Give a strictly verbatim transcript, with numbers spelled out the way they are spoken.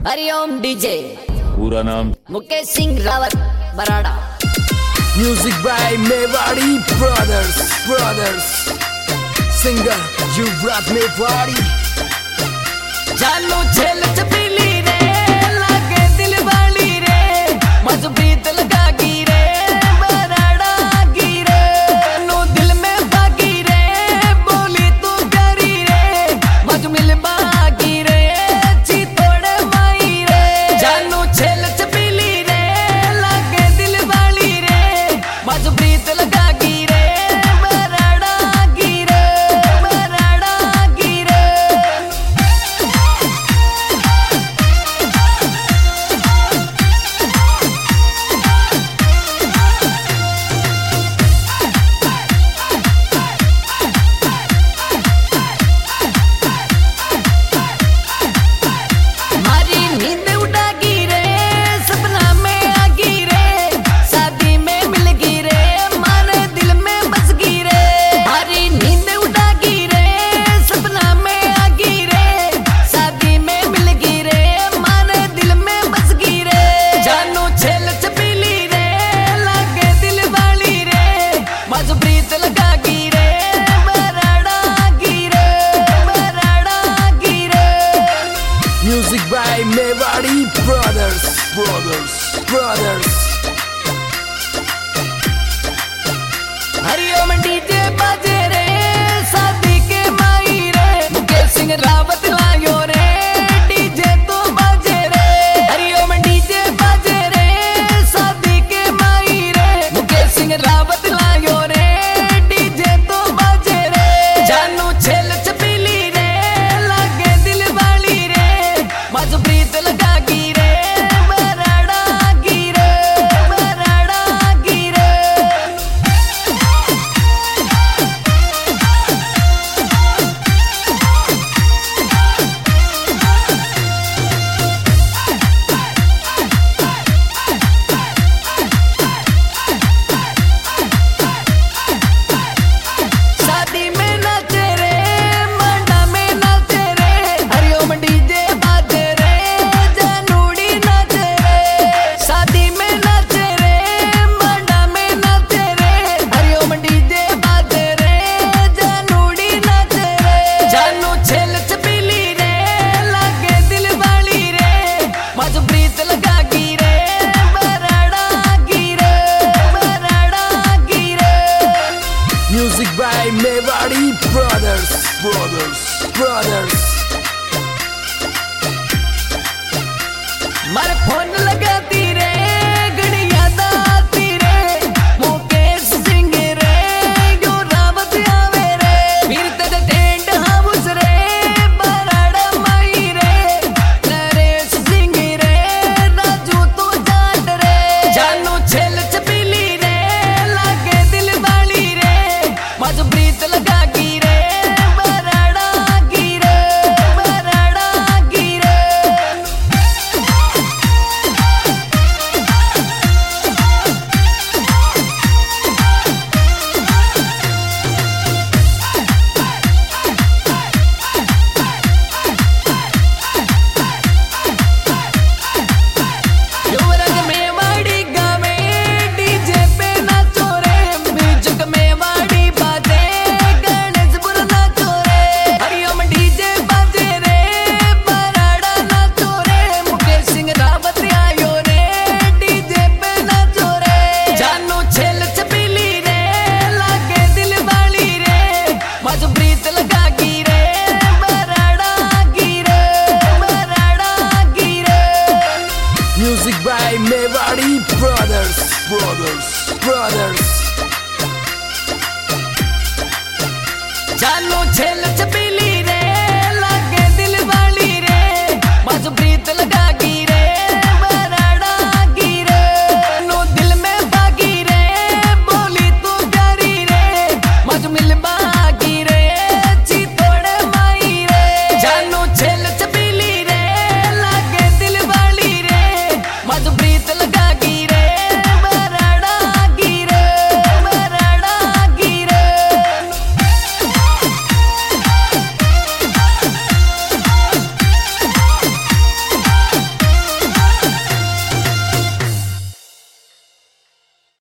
Hariom DJ. पूरा नाम Mukesh Singh Rawat Barara. Music by Mewari Brothers, Brothers. Singer Yuvraj Mewari. चालू छेल चपीली रे, लागे दिल वाली रे, मजबूत लगा गी रे, बराड़ा गी रे, नो दिल में भागी रे, बोली तू प्यारी रे, मजमिल बागी रे, चितोड़ माई रे। चालू छेल चपीली रे, लागे दिल वाली रे, मजबूत लगा गी रे, बराड़ा गी रे, बराड़ा गी रे। Music by Mewari Brothers, Brothers, Brothers. Hariom DJ बाजे रे, शादी के माई रे, मुकेश सिंह रावत लायो रे, डीजे तो बाजे रे। हरिओम डीजे बाजे रे, शादी के माई रे, मुकेश सिंह रावत लायो रे, डीजे तो बाजे रे। जानू छेल चपीली रे, लागे दिल वाली रे, मजबूत लगा गी रे, बराड़ा गी रे, बराड़ा गी रे। शादी में नाचे रे, मंडा में नाचे रे, हरिओम डीजे बाजे रे, जानूड़ी नाचे रे। शादी में नाचे रे, मंडा में नाचे रे, हरिओम डीजे बाजे रे, जानूड़ी नाचे रे। जानू छेल चपीली रे, लागे दिल वाली रे, मजबूत लगा गी रे, बराड़ा गी रे, बराड़ा गी रे। Music by Mewari Brothers, Brothers, Brothers. मारे फोन लगाती रे, घड़ी याद आती रे, मुकेश सिंह रे, यो रावत आवे रे, फिर तेरे टेंट हाउस रे, बराड़ा माई रे, नरेश सिंह रे, राजू तो जाट रे। जानू छेल चपीली रे, लागे दिल वाली रे, मजबूत लगा गी रे, बराड़ा गी रे, बराड़ा गी रे। युवराज मेवाड़ी गावे, डीजे पे नाचो रे, म्यूजिक मेवाड़ी बाजे, गणेशपुर नाचो रे। हरिओम डीजे बाजे रे, बराड़ा नाचो रे, मुकेश सिंह रावत आयो रे, डीजे पे नाचो रे। जानू छेल चपीली रे, लागे दिल वाली रे, मजबूत लगा गी रे, बराड़ा गी रे, बराड़ा गी रे। Music by Mewari Brothers, Brothers, Brothers.